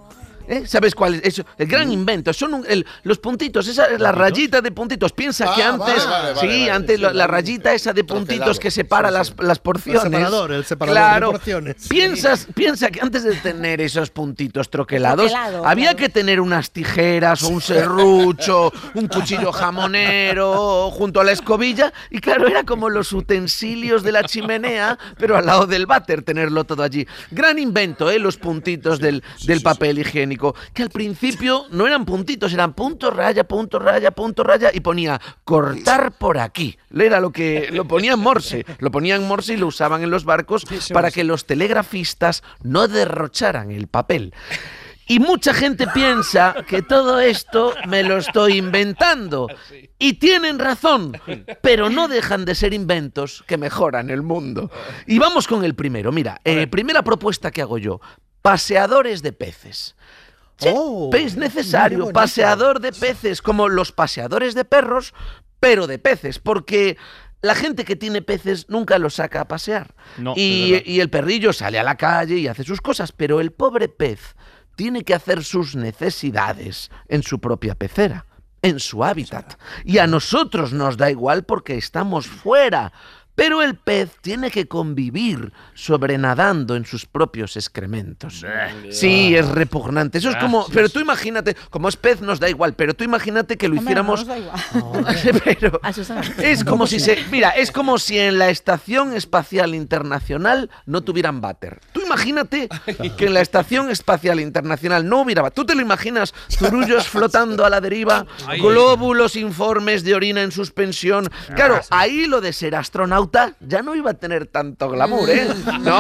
¿Eh? ¿Sabes cuál es? Eso, el gran invento. Son un- el- los puntitos, esa es la rayita de puntitos. Piensa que Ah, antes, vale, vale, sí, vale, vale, antes sí, la, la vale. rayita esa de puntitos Troquelado. que separa Sí, sí. las, las porciones. El separador, el separador claro, de porciones. Piensas, piensa que antes de tener esos puntitos troquelados, Troquelado, había claro. que tener unas tijeras o un serrucho, un cuchillo jamonero junto a la escobilla. Y claro, era como los utensilios de la chimenea, pero al lado del váter, tenerlo todo allí. Gran invento, ¿eh? Los puntitos del, del papel higiénico, que al principio no eran puntitos, eran punto, raya, punto, raya, punto, raya, y ponía cortar por aquí. Era lo que lo ponía en Morse, lo ponía en Morse y lo usaban en los barcos para que los telegrafistas no derrocharan el papel. Y mucha gente piensa que todo esto me lo estoy inventando. Y tienen razón, pero no dejan de ser inventos que mejoran el mundo. Y vamos con el primero. Mira, eh, primera propuesta que hago yo. Paseadores de peces. Sí, Oh, es necesario, muy bonito. paseador de peces, como los paseadores de perros, pero de peces, porque la gente que tiene peces nunca los saca a pasear. No, es y, verdad. y el perrillo sale a la calle y hace sus cosas, pero el pobre pez tiene que hacer sus necesidades en su propia pecera, en su hábitat. Y a nosotros nos da igual porque estamos fuera. Pero el pez tiene que convivir sobrenadando en sus propios excrementos. Sí, es repugnante. Eso es como... Pero tú imagínate, como es pez nos da igual, pero tú imagínate que lo Hombre, no hiciéramos... nos da igual. Pero A Susana. es como si se... Mira, es como si en la Estación Espacial Internacional no tuvieran váter. Tú imagínate que en la Estación Espacial Internacional no hubiera váter. ¿Tú te lo imaginas? Zurullos flotando a la deriva, glóbulos informes de orina en suspensión. Claro, ahí lo de ser astronauta ya no iba a tener tanto glamour, ¿eh? No.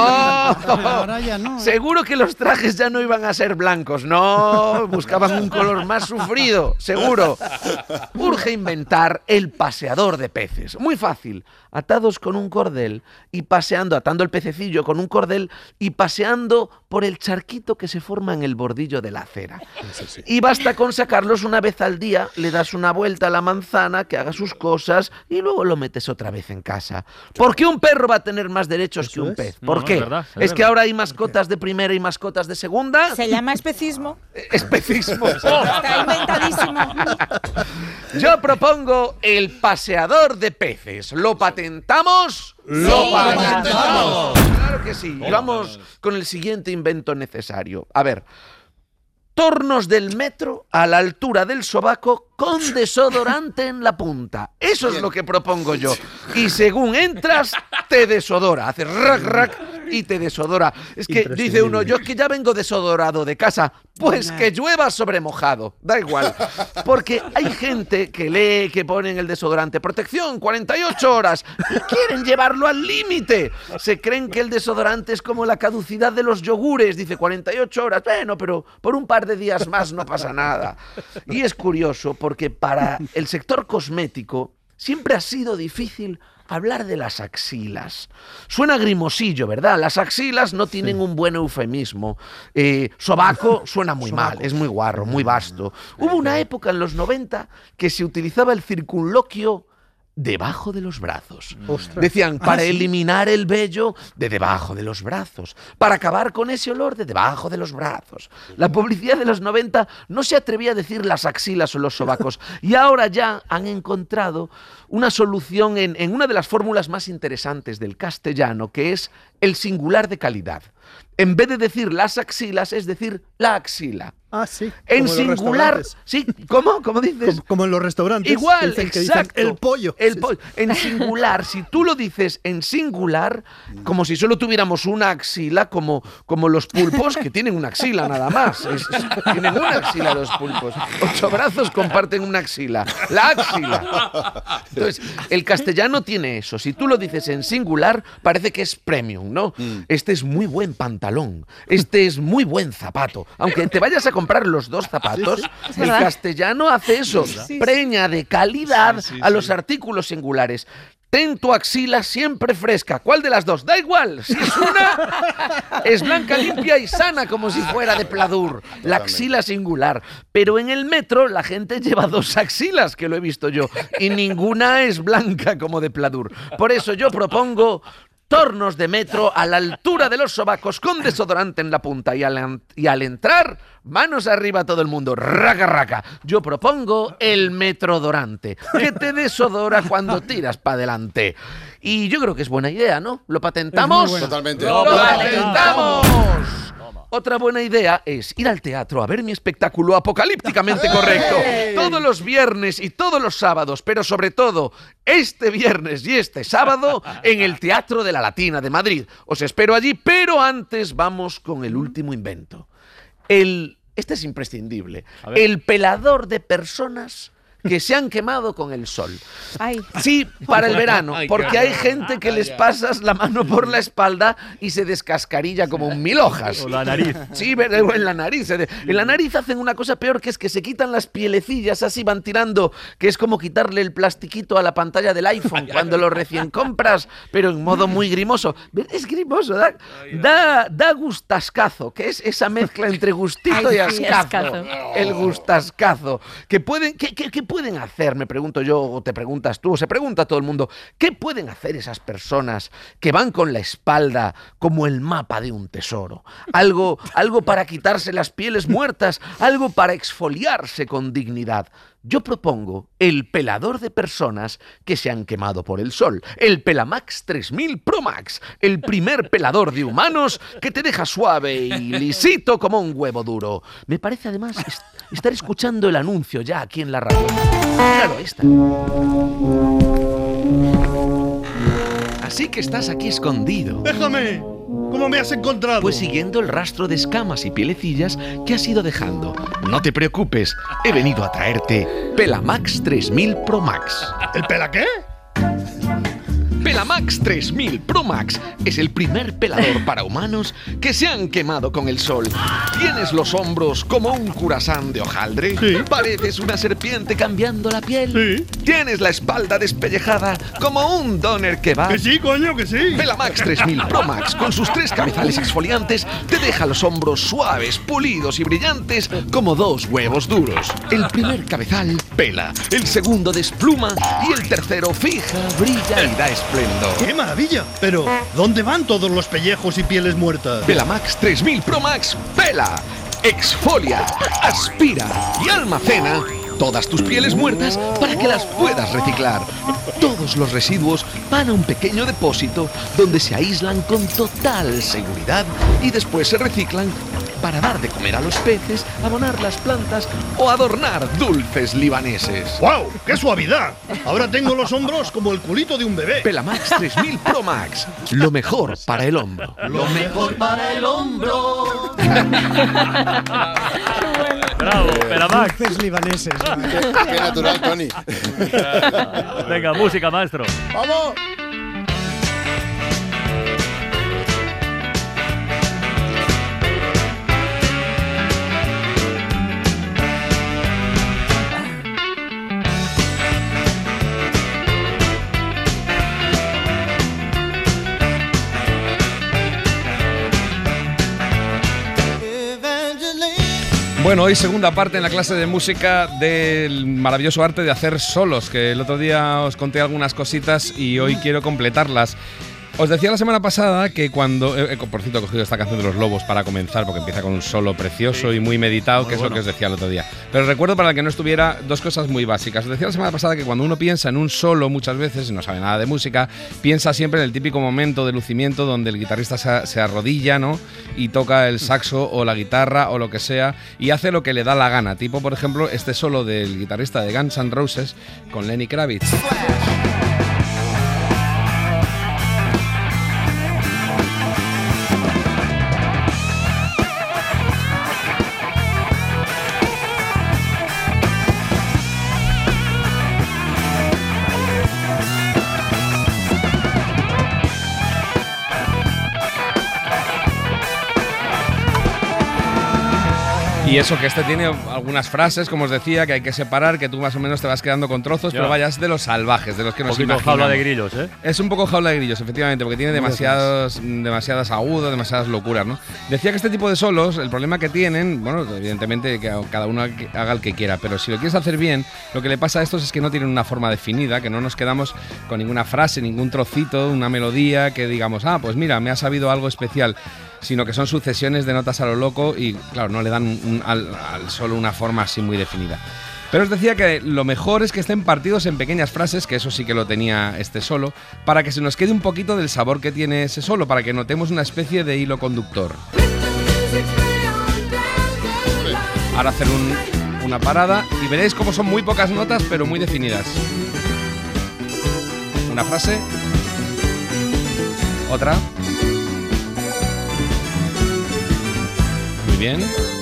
Ahora ya no. Seguro que los trajes ya no iban a ser blancos. No, buscaban un color más sufrido, seguro. Urge inventar el paseador de peces. Muy fácil. Atados con un cordel y paseando, atando el pececillo con un cordel y paseando por el charquito que se forma en el bordillo de la acera. Y basta con sacarlos una vez al día, le das una vuelta a la manzana, que haga sus cosas y luego lo metes otra vez en casa. ¿Por qué un perro va a tener más derechos que un pez? No, ¿Por no, qué? es verdad, es ¿Es que verdad. ahora hay mascotas de primera y mascotas de segunda? Se llama especismo. Especismo. Está inventadísimo. Yo propongo el paseador de peces. ¿Lo patentamos? ¡Lo Sí. patentamos! Claro que sí. Y vamos con el siguiente invento necesario. A ver. Tornos del metro a la altura del sobaco con desodorante en la punta. Eso es lo que propongo yo. Y según entras, te desodora. Hace rac, rac y te desodora. Es que dice uno, yo es que ya vengo desodorado de casa. Pues que llueva sobre mojado. Da igual. Porque hay gente que lee que ponen el desodorante protección cuarenta y ocho horas y quieren llevarlo al límite. Se creen que el desodorante es como la caducidad de los yogures. Dice cuarenta y ocho horas. Bueno, pero por un par de días más no pasa nada. Y es curioso porque para el sector cosmético siempre ha sido difícil hablar de las axilas. Suena grimosillo, ¿verdad? Las axilas no tienen un buen eufemismo. Eh, sobaco suena muy mal, es muy guarro, muy vasto. Hubo una época en los noventa que se utilizaba el circunloquio debajo de los brazos. Ostras. Decían, para Ah, sí. eliminar el vello de debajo de los brazos, para acabar con ese olor de debajo de los brazos. La publicidad de los noventa no se atrevía a decir las axilas o los sobacos, y ahora ya han encontrado una solución en, en una de las fórmulas más interesantes del castellano, que es el singular de calidad. En vez de decir las axilas, es decir la axila. Ah, sí. En como en los singular, restaurantes. sí, ¿cómo? ¿Cómo dices? Como, como en los restaurantes. Igual, dicen que dicen exacto. el pollo. El pollo. En singular, si tú lo dices en singular, como si solo tuviéramos una axila, como, como los pulpos, que tienen una axila nada más. Es- es- tienen una axila los pulpos. Ocho brazos comparten una axila. La axila. Entonces, el castellano tiene eso. Si tú lo dices en singular, parece que es premium, ¿no? Este es muy buen pantalón. Este es muy buen zapato. Aunque te vayas a comprar los dos zapatos, Es el verdad. castellano hace eso. Sí, Preña de calidad Sí, sí, a los sí. artículos singulares. Ten tu axila siempre fresca. ¿Cuál de las dos? Da igual. Si es una, es blanca, limpia y sana, como si fuera de pladur. La axila singular. Pero en el metro la gente lleva dos axilas, que lo he visto yo, y ninguna es blanca como de pladur. Por eso yo propongo tornos de metro a la altura de los sobacos con desodorante en la punta y al, y al entrar, manos arriba todo el mundo, raca raca. Yo propongo el metrodorante, que te desodora cuando tiras para adelante. Y yo creo que es buena idea, ¿no? ¿Lo patentamos? Bueno. Totalmente. ¡Lo patentamos! Otra buena idea es ir al teatro a ver mi espectáculo apocalípticamente correcto todos los viernes y todos los sábados, pero sobre todo este viernes y este sábado en el Teatro de la Latina de Madrid. Os espero allí, pero antes vamos con el último invento. El, este es imprescindible. El pelador de personas que se han quemado con el sol. Ay. Sí, para el verano, Ay, porque hay gente que les pasas la mano por la espalda y se descascarilla como un mil hojas. O la nariz. Sí, pero en la nariz. En la nariz hacen una cosa peor, que es que se quitan las pielecillas, así van tirando, que es como quitarle el plastiquito a la pantalla del iPhone cuando lo recién compras, pero en modo muy grimoso. Es grimoso, da, da, da gustascazo, que es esa mezcla entre gustito Ay, y sí, ascazo. ascazo. El gustascazo. Que pueden, que, que, que pueden hacer, me pregunto yo, o te preguntas tú, o se pregunta todo el mundo, ¿qué pueden hacer esas personas que van con la espalda como el mapa de un tesoro? Algo, algo para quitarse las pieles muertas, algo para exfoliarse con dignidad. Yo propongo el pelador de personas que se han quemado por el sol, el Pelamax tres mil Pro Max, el primer pelador de humanos que te deja suave y lisito como un huevo duro. Me parece además est- estar escuchando el anuncio ya aquí en la radio. Míralo, ahí está. Así que estás aquí escondido. ¡Déjame! ¿Cómo me has encontrado? Pues siguiendo el rastro de escamas y pielecillas que has ido dejando. No te preocupes, he venido a traerte Pelamax tres mil Pro Max. ¿El pela qué? Pelamax tres mil Pro Max es el primer pelador para humanos que se han quemado con el sol. ¿Tienes los hombros como un curasán de hojaldre? Sí. ¿Pareces una serpiente cambiando la piel? Sí. ¿Tienes la espalda despellejada como un doner kebab? Que sí, coño, que sí. Pelamax tres mil Pro Max, con sus tres cabezales exfoliantes, te deja los hombros suaves, pulidos y brillantes como dos huevos duros. El primer cabezal pela, el segundo despluma y el tercero fija, brilla y da esplendor. ¡Qué maravilla! Pero, ¿dónde van todos los pellejos y pieles muertas? Pelamax tres mil Pro Max pela, exfolia, aspira y almacena todas tus pieles muertas para que las puedas reciclar. Todos los residuos van a un pequeño depósito donde se aíslan con total seguridad y después se reciclan para dar de comer a los peces, abonar las plantas o adornar dulces libaneses. ¡Wow! ¡Qué suavidad! Ahora tengo los hombros como el culito de un bebé. Pelamax tres mil Pro Max, lo mejor para el hombro. Lo mejor para el hombro. Bravo, Pelamax. Dulces libaneses. Qué, qué natural, Tony. Venga, música, maestro. ¡Vamos! Bueno, hoy segunda parte en la clase de música del maravilloso arte de hacer solos, que el otro día os conté algunas cositas y hoy quiero completarlas. Os decía la semana pasada que cuando... Eh, por cierto, he cogido esta canción de Los Lobos para comenzar, porque empieza con un solo precioso sí. y muy meditado, muy que es bueno. Lo que os decía el otro día. Pero recuerdo, para el que no estuviera, dos cosas muy básicas. Os decía la semana pasada que cuando uno piensa en un solo, muchas veces, y no sabe nada de música, piensa siempre en el típico momento de lucimiento donde el guitarrista se, se arrodilla, ¿no? Y toca el saxo o la guitarra o lo que sea, y hace lo que le da la gana. Tipo, por ejemplo, este solo del guitarrista de Guns N' Roses con Lenny Kravitz. Y eso que este tiene algunas frases, como os decía, que hay que separar, que tú más o menos te vas quedando con trozos, Ya. pero vaya, es de los salvajes, de los que Un nos poquito imaginamos. jaula de grillos, ¿eh? Es un poco jaula de grillos, efectivamente, porque tiene demasiados, demasiadas agudos, demasiadas locuras, ¿no? Decía que este tipo de solos, el problema que tienen, bueno, evidentemente que cada uno haga el que quiera, pero si lo quieres hacer bien, lo que le pasa a estos es que no tienen una forma definida, que no nos quedamos con ninguna frase, ningún trocito, una melodía que digamos, ah, pues mira, me ha sabido algo especial, sino que son sucesiones de notas a lo loco y, claro, no le dan un, al, al solo una forma así muy definida. Pero os decía que lo mejor es que estén partidos en pequeñas frases, que eso sí que lo tenía este solo, para que se nos quede un poquito del sabor que tiene ese solo, para que notemos una especie de hilo conductor. Ahora hacer un, una parada y veréis cómo son muy pocas notas, pero muy definidas. Una frase. Otra. Muy bien.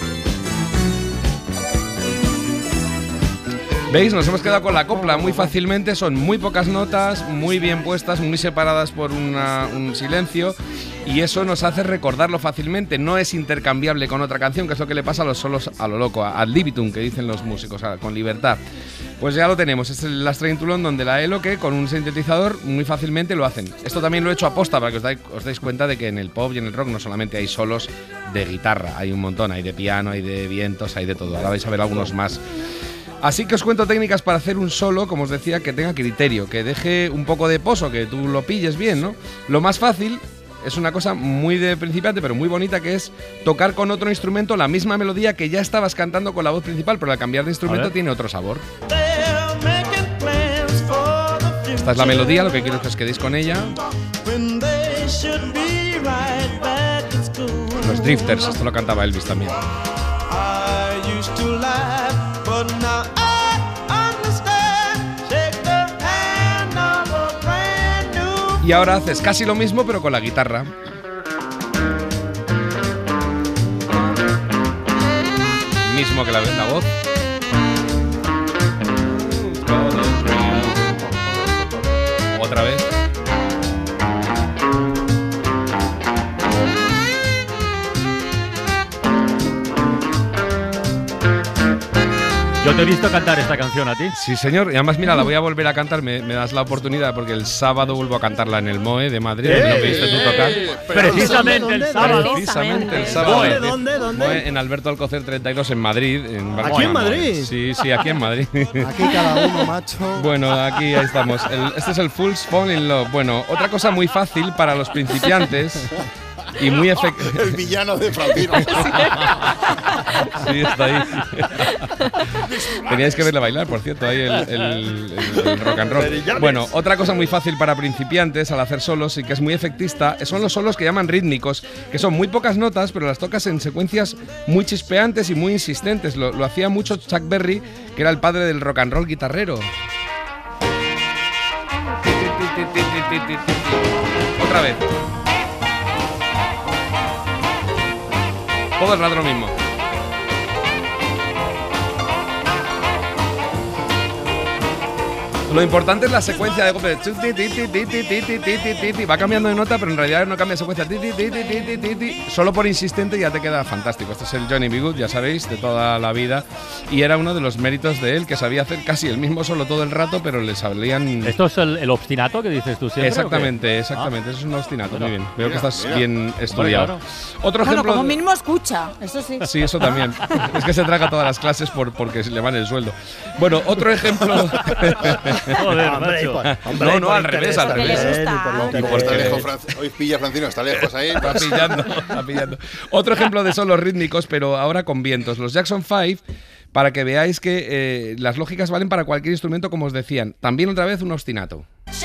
¿Veis? Nos hemos quedado con la copla muy fácilmente, son muy pocas notas, muy bien puestas, muy separadas por una, un silencio, y eso nos hace recordarlo fácilmente. No es intercambiable con otra canción, que es lo que le pasa a los solos a lo loco, ad libitum, que dicen los músicos, con libertad. Pues ya lo tenemos, es el Last Train to London de la Elo, que con un sintetizador muy fácilmente lo hacen. Esto también lo he hecho a posta para que os, dais, os deis cuenta de que en el pop y en el rock no solamente hay solos de guitarra, hay un montón, hay de piano, hay de vientos, hay de todo. Ahora vais a ver algunos más. Así que os cuento técnicas para hacer un solo, como os decía, que tenga criterio, que deje un poco de pozo, que tú lo pilles bien, ¿no? Lo más fácil es una cosa muy de principiante, pero muy bonita, que es tocar con otro instrumento la misma melodía que ya estabas cantando con la voz principal, pero al cambiar de instrumento tiene otro sabor. Esta es la melodía, lo que quiero es que os quedéis con ella. Los Drifters, esto lo cantaba Elvis también. Y ahora haces casi lo mismo, pero con la guitarra. Mismo que la, la voz. Otra vez. Yo te he visto cantar esta canción a ti. Sí, señor. Y además, mira, la voy a volver a cantar. Me, me das la oportunidad porque el sábado vuelvo a cantarla en el M O E de Madrid. ¡Eh! ¿No me viste tú tocar? Precisamente el sábado. Precisamente el sábado. ¿Dónde, dónde, dónde? M O E en Alberto Alcocer treinta y dos en Madrid. En ¿Aquí en Madrid? Sí, sí, aquí en Madrid. Aquí cada uno, macho. Bueno, aquí ahí estamos. El, este es el Fools Fall in Love. Bueno, otra cosa muy fácil para los principiantes y muy efectivo. El villano de Francino. Sí, está ahí. Teníais que verle bailar, por cierto, ahí el, el, el, el rock and roll. Bueno, otra cosa muy fácil para principiantes al hacer solos y que es muy efectista son los solos que llaman rítmicos, que son muy pocas notas, pero las tocas en secuencias muy chispeantes y muy insistentes. Lo, lo hacía mucho Chuck Berry, que era el padre del rock and roll guitarrero. Otra vez. Todo el rato lo mismo. Lo importante es la secuencia de golpes. Va cambiando de nota, pero en realidad no cambia de secuencia. Solo por insistente ya te queda fantástico. Este es el Johnny B. Good, ya sabéis, de toda la vida. Y era uno de los méritos de él, que sabía hacer casi el mismo solo todo el rato, pero le salían... ¿Esto es el, el obstinato que dices tú siempre? Exactamente, exactamente. Ah. Eso es un obstinato. Bueno, muy bien. Veo mira, que estás mira. bien estudiado. Bueno, claro. Otro Bueno, ejemplo... como mínimo escucha, eso sí. Sí, eso también. Es que se traga todas las clases por, porque le van el sueldo. Bueno, otro ejemplo... Joder, Hombre, macho. por- hombre, No, no, por al revés, interés, al por revés. interés, Está. por Y interés. por Está qué? lejos, Fran- hoy pilla Francino, está lejos ahí. Está pillando, está pillando. Otro ejemplo de solos rítmicos, pero ahora con vientos. Los Jackson Five, para que veáis que eh, las lógicas valen para cualquier instrumento, como os decían. También otra vez un ostinato.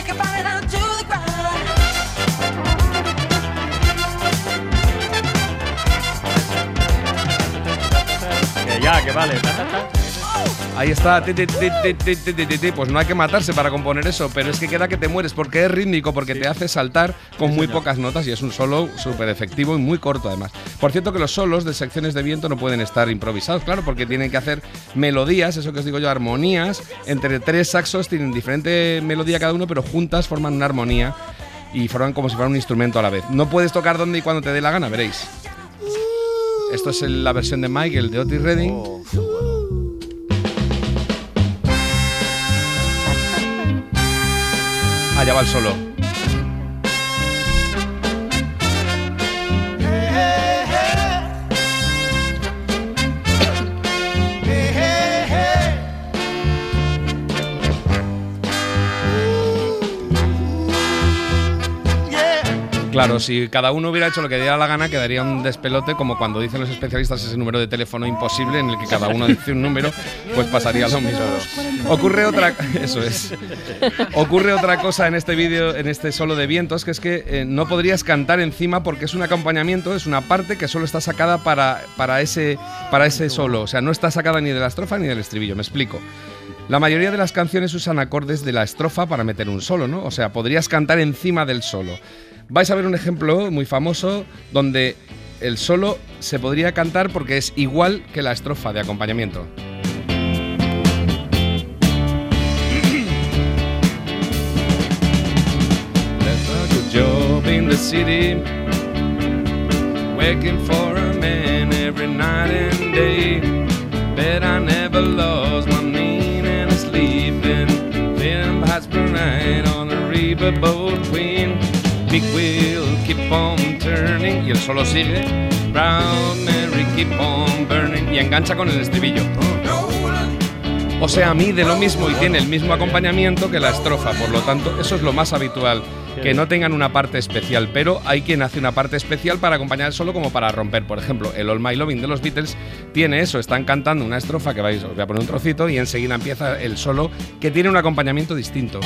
Que ya, que vale. Ahí está, ti, ti, ti, ti, ti, ti, ti, ti. Pues no hay que matarse para componer eso, pero es que queda que te mueres porque es rítmico, porque te hace saltar con muy pocas notas y es un solo súper efectivo y muy corto además. Por cierto que los solos de secciones de viento no pueden estar improvisados, claro, porque tienen que hacer melodías, eso que os digo yo, armonías, entre tres saxos tienen diferente melodía cada uno, pero juntas forman una armonía y forman como si fuera un instrumento a la vez. No puedes tocar donde y cuando te dé la gana, veréis. Esto es el- la versión de Michael de Otis Redding. Oh, qué bueno. Allá va el solo. Claro, si cada uno hubiera hecho lo que diera la gana, quedaría un despelote, como cuando dicen los especialistas ese número de teléfono imposible en el que cada uno dice un número, pues pasaría lo mismo. Ocurre otra, eso es. Ocurre otra cosa en este vídeo, en este solo de vientos, que es que eh, no podrías cantar encima porque es un acompañamiento, es una parte que solo está sacada para, para, ese, para ese solo. O sea, no está sacada ni de la estrofa ni del estribillo, me explico. La mayoría de las canciones usan acordes de la estrofa para meter un solo, ¿no? O sea, podrías cantar encima del solo. Vais a ver un ejemplo muy famoso donde el solo se podría cantar porque es igual que la estrofa de acompañamiento. There's a good job in the city, working for a man every night and day. Bet I never lost my meaning of sleeping. Feeling past night on the riverboat queen. Big wheel keep on turning. Y el solo sigue. Brown Mary keep on burning. Y engancha con el estribillo. O sea, mide lo mismo y tiene el mismo acompañamiento que la estrofa. Por lo tanto, eso es lo más habitual. Que no tengan una parte especial. Pero hay quien hace una parte especial para acompañar el solo como para romper. Por ejemplo, el All My Loving de los Beatles tiene eso. Están cantando una estrofa que vais, os voy a poner un trocito y enseguida empieza el solo que tiene un acompañamiento distinto.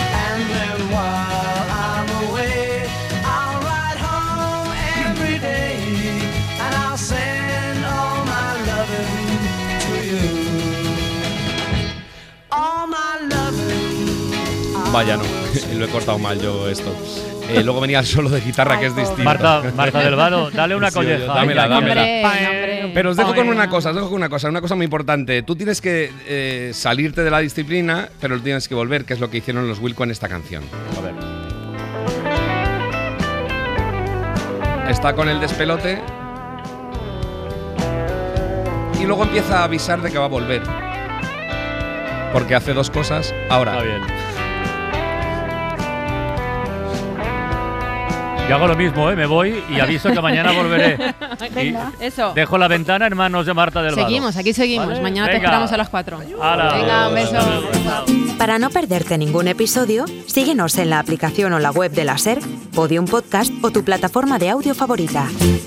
Vaya, no, lo he cortado mal yo esto. Eh, luego venía el solo de guitarra, que es distinto. Marta, Marta del Vado, dale una Sí, colleja. dámela, Venga, dámela. hombre, hombre. Pero os dejo con una cosa, os dejo con una cosa, una cosa muy importante. Tú tienes que eh, salirte de la disciplina, pero tienes que volver, que es lo que hicieron los Wilco en esta canción. A ver. Está con el despelote y luego empieza a avisar de que va a volver. Porque hace dos cosas ahora. Está bien. Yo hago lo mismo, ¿eh? Me voy y aviso que mañana volveré. Venga, eso. Dejo la ventana en manos de Marta del Vado. Seguimos, aquí seguimos. ¿Vale? Mañana te Venga. esperamos a las cuatro. Hala. Venga, un beso. Para no perderte ningún episodio, síguenos en la aplicación o la web de la SER, Podium Podcast o tu plataforma de audio favorita.